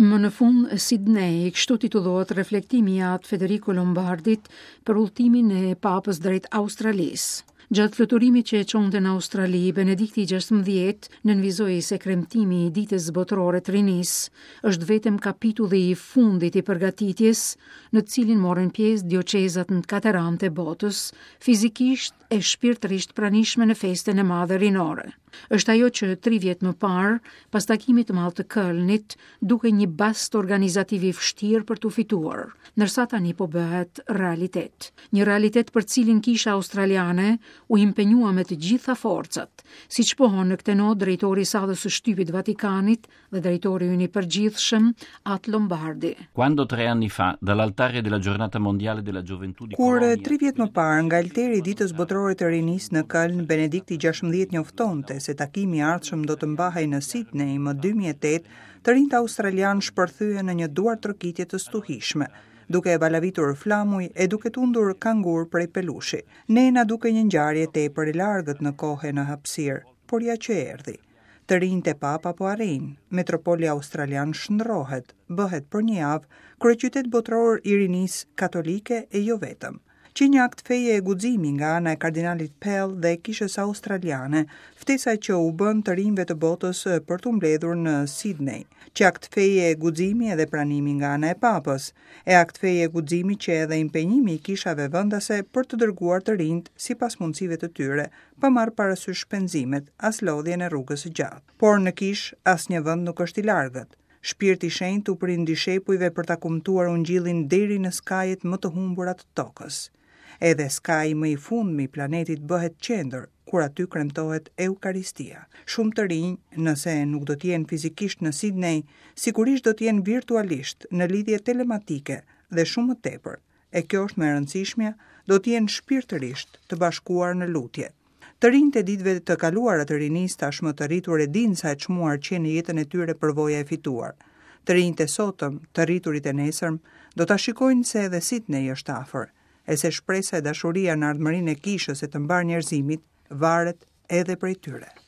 Më në fund, Sydney, kështu titullohet reflektimi i atë Federico Lombardit për udhëtimin e Papës drejt Australisë. Gjatë fluturimit që e çonte në Australi, Benedikti XVI nënvizoi se kremtimi i ditës botërore të rinisë është vetëm kapitulli i fundit i përgatitjes në të cilin morën pjesë dioqezat në katër anë të botës, fizikisht e shpirtërisht pranishme në festën e madhe rinore. Është ajo që 3 vjet më parë, pas takimit të madh të Kölnit, duke një bast organizativ i vështirë për t'u fituar, ndërsa tani po bëhet realitet. Një realitet për cilin kisha australiane u impenjua me të gjitha forcat, siç pohon në këtë notë drejtori i Sallës së Shtypit Vatikanit dhe drejtori ynë i përgjithshëm At Lombardi. Quando 3 anni fa, dall'altare della Giornata Mondiale della Gioventù di Kur Colonia, 3 vjet më parë nga alteri i ditës botërore të rinisë në Köln, Benedikti XVI njoftonte se takimi i ardhshëm do të mbahej në Sydney më 2008, të rinjtë australian shpërthyen në një duartrokitje të stuhishme, duke e balavitur flamuj e duke tundur kangur prej pelushi. Nena duke një ngjarje tepër e largët në kohë e në hapësirë, por ja që erdhi. Të rinjtë e Papa po arrin, metropoli australian shndrohet, bëhet për një javë kryeqytet botëror i rinisë katolike e jo vetëm. Që një akt feje e guximi nga ana e kardinalit Pell dhe e kishës australiane, ftesa që u bën të rinjve të botës për t'u mbledhur në Sydney. Që akt feje e guximi edhe pranimi nga ana e Papës, e akt feje e guximi që edhe impenjimi i kishave vendase për të dërguar të rinjt sipas mundësive të tyre, pa marrë parasysh shpenzimet, as lodhjen e rrugës së gjatë. Por në kish asnjë vend nuk është i largët. Shpirti i shenjtë u prind dishepujve për ta kumtuar ungjillin deri në skajet më të humbura të tokës. Edhe skaji më i fundmi i planetit bëhet qendër, kur aty kremtohet Eukaristia. Shumë të rinj, nëse nuk do t'jenë fizikisht në Sydney, sigurisht do t'jenë virtualisht në lidhje telematike dhe shumë më tepër. E kjo është më e rëndësishmja, do t'jenë shpirtërisht të bashkuar në lutje. Të rinjtë e ditëve të kaluara të rinisë tashmë të rritur e dinë sa e çmuar që në jetën e tyre përvoja e fituar. Të rinjtë e sotëm, të rriturit e nesërm, do ta shikojnë se edhe Sydney është afër, e se shpresa e dashuria në ardhmërinë e kishës e të mbar njerëzimit varet edhe prej tyre.